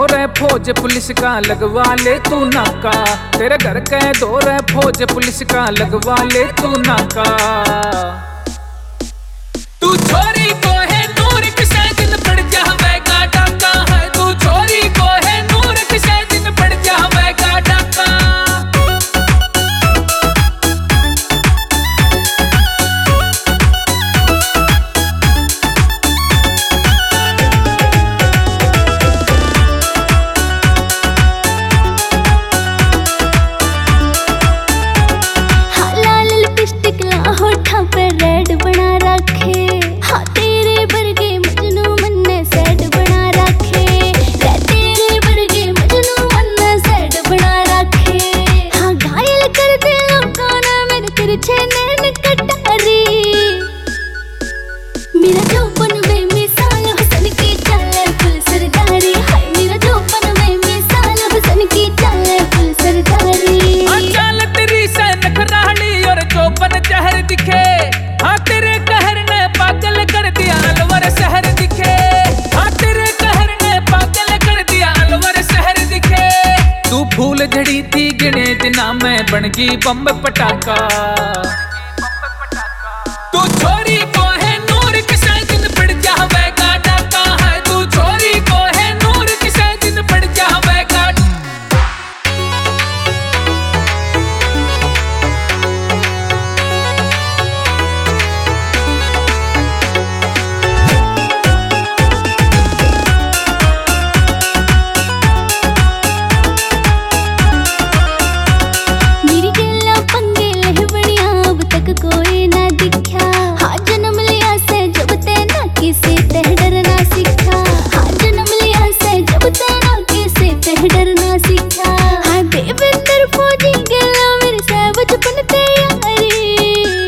दौर है फौज पुलिस का, लगवा ले तू नाका। तेरे घर का दौर है फौज पुलिस का, लगवा ले तू नाका। तू छोरी को है नूर किसे दिन पड़ जावेगा डाका है। तू छोरी को है नूर किसे दिन पड़ जावेगा डाका। झड़ी थी गिने दिना में बन गई बम पटाखा। तू छोरी को है नूर किसे दिन पड़ जावेगा डाका है। तू छोरी को है नूर किसे दिन पड़ जावेगा। कोई ना दिखा, हाँ जन्म लिया से जब तेना किसी ते डरना सीखा। हाँ जन्म लिया से जब तेना किसी ते डरना सीखा। हाँ देवेंद्र फौजी गला मेरे से बचपन ते यारी।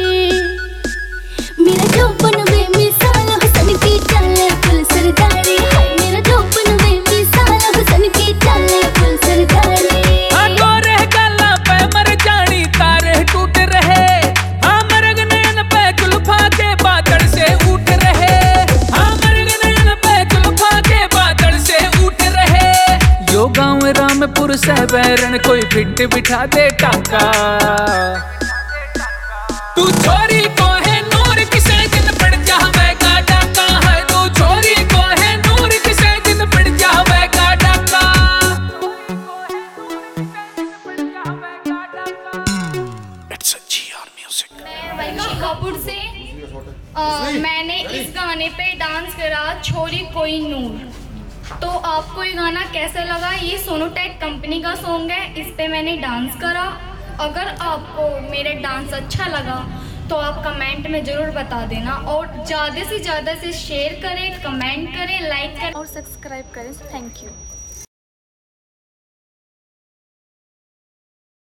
मेरा जोपन बेमिसाल हुसन की चाल फुल सरदारी। हाय मेरा जोपन बेमिसाल हुसन की चाल फुल सरदारी। हाँ गोरे गला पे मर जानी तारे टूट रहे। गाँव रामपुर से बैरन कोई फिट बिठा दे टाका। तू छोरी को है नूर किसे दिन पड़ जावेगा डाका है। तू छोरी को है नूर किसे दिन पड़ जावेगा डाका। It's a GR music। मैं वंशी कपूर से मैंने इस गाने पे डांस करा छोरी कोई नूर। तो आपको ये गाना कैसा लगा? ये सोनोटेक कंपनी का सॉन्ग है, इस पे मैंने डांस करा। अगर आपको मेरा डांस अच्छा लगा तो आप कमेंट में ज़रूर बता देना और ज़्यादा से ज़्यादा से शेयर करें, कमेंट करें, लाइक करें और सब्सक्राइब करें। Thank you.